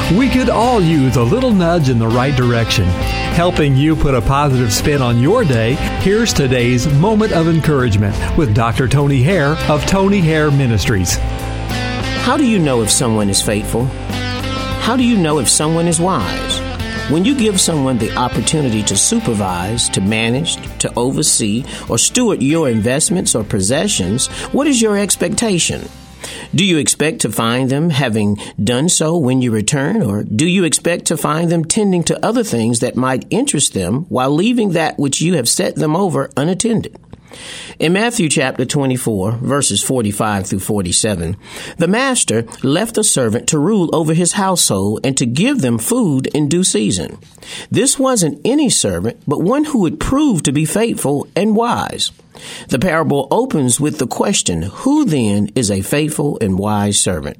We could all use a little nudge in the right direction. Helping you put a positive spin on your day, here's today's Moment of Encouragement with Dr. Tony Hare of Tony Hare Ministries. How do you know if someone is faithful? How do you know if someone is wise? When you give someone the opportunity to supervise, to manage, to oversee, or steward your investments or possessions, what is your expectation? Do you expect to find them having done so when you return, or do you expect to find them tending to other things that might interest them while leaving that which you have set them over unattended? In Matthew chapter 24, verses 45 through 47, the master left a servant to rule over his household and to give them food in due season. This wasn't any servant, but one who would prove to be faithful and wise. The parable opens with the question, who then is a faithful and wise servant?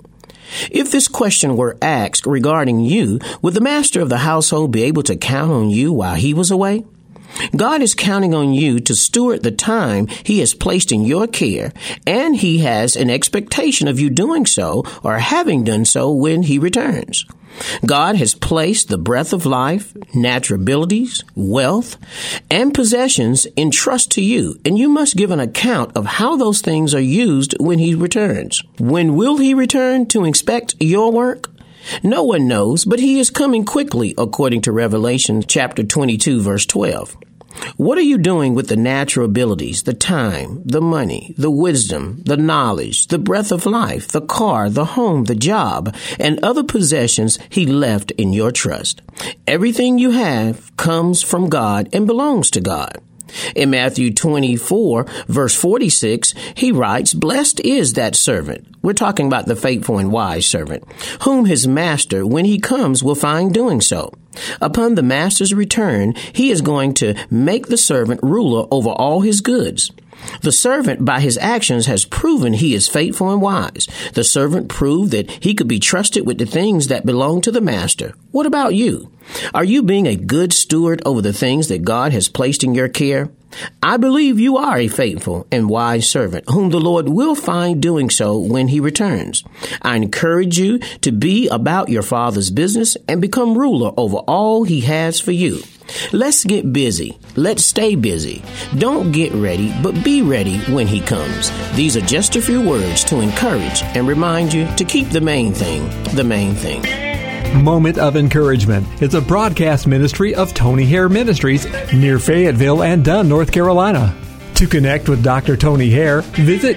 If this question were asked regarding you, would the master of the household be able to count on you while he was away? God is counting on you to steward the time He has placed in your care, and He has an expectation of you doing so or having done so when He returns. God has placed the breath of life, natural abilities, wealth, and possessions in trust to you, and you must give an account of how those things are used when He returns. When will He return to inspect your work? No one knows, but He is coming quickly, according to Revelation chapter 22, verse 12. What are you doing with the natural abilities, the time, the money, the wisdom, the knowledge, the breath of life, the car, the home, the job, and other possessions He left in your trust? Everything you have comes from God and belongs to God. In Matthew 24, verse 46, He writes, "Blessed is that servant." We're talking about the faithful and wise servant, whom his master, when he comes, will find doing so. Upon the master's return, he is going to make the servant ruler over all his goods. The servant, by his actions, has proven he is faithful and wise. The servant proved that he could be trusted with the things that belong to the master. What about you? Are you being a good steward over the things that God has placed in your care? I believe you are a faithful and wise servant, whom the Lord will find doing so when He returns. I encourage you to be about your Father's business and become ruler over all He has for you. Let's get busy. Let's stay busy. Don't get ready, but be ready when He comes. These are just a few words to encourage and remind you to keep the main thing, the main thing. Moment of Encouragement is a broadcast ministry of Tony Hare Ministries near Fayetteville and Dunn, North Carolina. To connect with Dr. Tony Hare, visit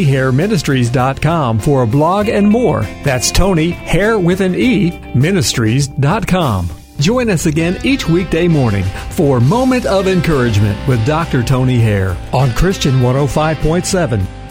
TonyHareMinistries.com for a blog and more. That's Tony, Hare with an E, Ministries.com. Join us again each weekday morning for Moment of Encouragement with Dr. Tony Hare on Christian 105.7.